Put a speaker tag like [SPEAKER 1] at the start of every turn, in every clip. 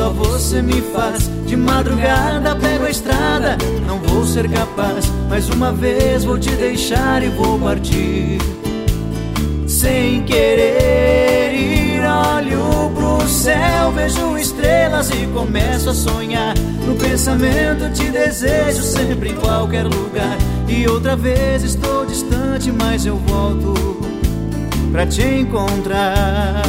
[SPEAKER 1] só você me faz. De madrugada pego a estrada, não vou ser capaz. Mais uma vez vou te deixar e vou partir. Sem querer ir, olho pro céu, vejo estrelas e começo a sonhar. No pensamento te desejo sempre em qualquer lugar. E outra vez estou distante, mas eu volto pra te encontrar.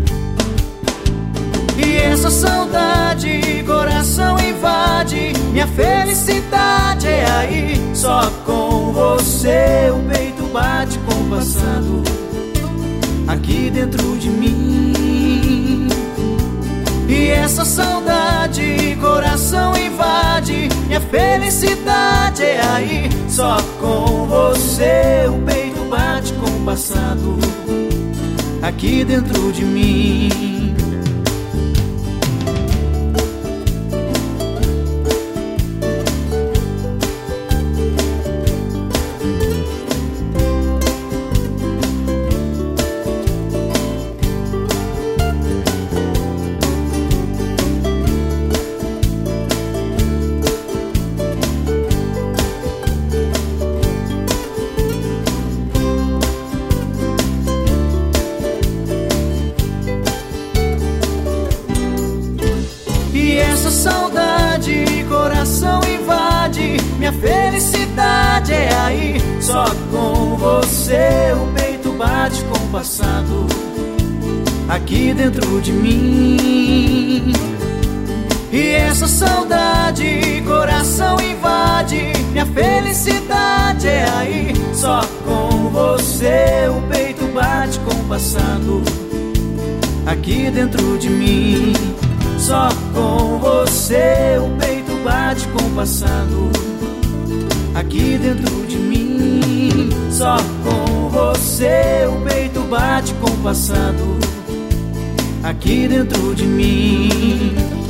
[SPEAKER 1] E essa saudade, coração invade. Minha felicidade é aí, só com você o peito bate compassado aqui dentro de mim. E essa saudade, coração invade. Minha felicidade é aí, só com você o peito bate compassado aqui dentro de mim. E essa saudade, coração invade. Minha felicidade é aí, só com você o peito bate compassado aqui dentro de mim. E essa saudade, coração invade. Minha felicidade é aí, só com você o peito bate compassado aqui dentro de mim. Só com você o peito bate compassado aqui dentro de mim. Só com você o peito bate compassado aqui dentro de mim.